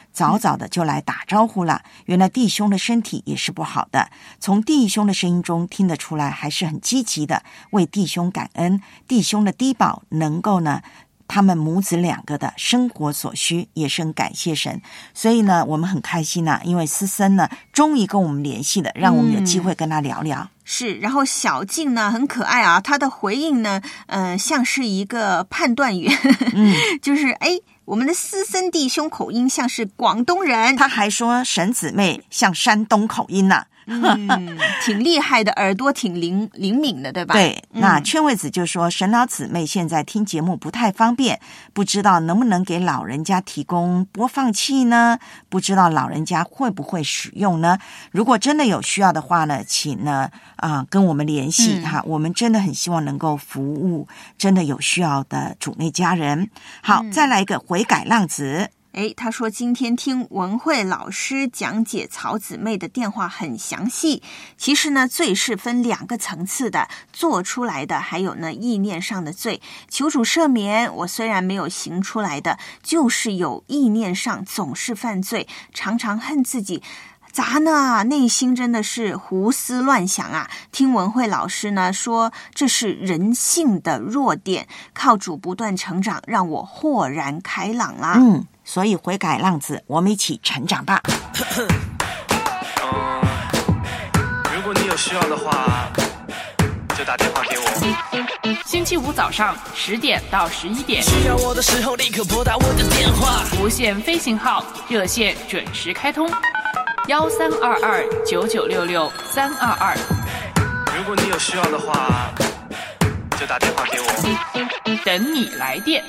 早早的就来打招呼了。原来弟兄的身体也是不好的，从弟兄的声音中听得出来，还是很积极的为弟兄感恩，弟兄的低保能够呢他们母子两个的生活所需，也是很感谢神。所以呢我们很开心啊，因为思森呢终于跟我们联系了，让我们有机会跟他聊聊、嗯是，然后小静呢很可爱啊，她的回应呢，呃，像是一个判断员，嗯，就是哎，我们的思森弟兄口音像是广东人， 他还说沈姊妹像山东口音呢、啊。 嗯，挺厉害的，耳朵挺灵灵敏的，对吧？ 对，那劝慰子就说，沈老姊妹现在听节目不太方便，不知道能不能给老人家提供播放器呢？不知道老人家会不会使用呢？如果真的有需要的话呢，请呢啊、呃、跟我们联系、嗯、哈，我们真的很希望能够服务真的有需要的主内家人。好，嗯、再来一个悔改浪子。 诶，他说今天听文慧老师讲解曹姊妹的电话很详细。其实呢，罪是分两个层次的，做出来的还有呢意念上的罪。求主赦免，我虽然没有行出来的，就是有意念上总是犯罪，常常恨自己。咋呢？内心真的是胡思乱想啊！听文慧老师呢说，这是人性的弱点，靠主不断成长，让我豁然开朗啦。 嗯，所以悔改浪子，我们一起成长吧。 嗯，如果你有需要的话，就打电话给我。 星期五早上十点到十一点， 需要我的时候立刻拨打我的电话。 无线飞行号热线准时开通。幺三二二九九六六三二二， 如果你有需要的话，就打电话给我， 等你来电。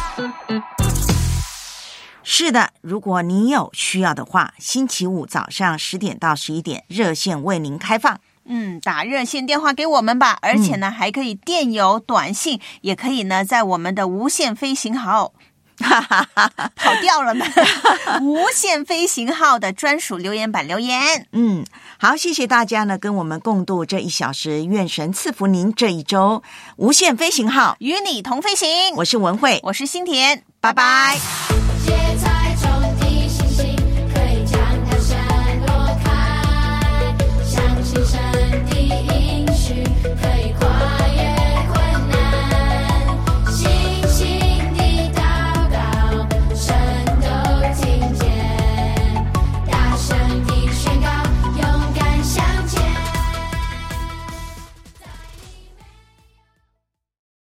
是的，如果你有需要的话，星期五早上十点到十一点，热线为您开放。 嗯，打热线电话给我们吧，而且呢，嗯、还可以电邮、短信，也可以呢，在我们的无线飞行号。跑掉了呢无限飞行号的专属留言板留言。 嗯，好，谢谢大家呢跟我们共度这一小时，愿神赐福您这一周。无限飞行号与你同飞行，我是文慧， 我是心田， 拜拜。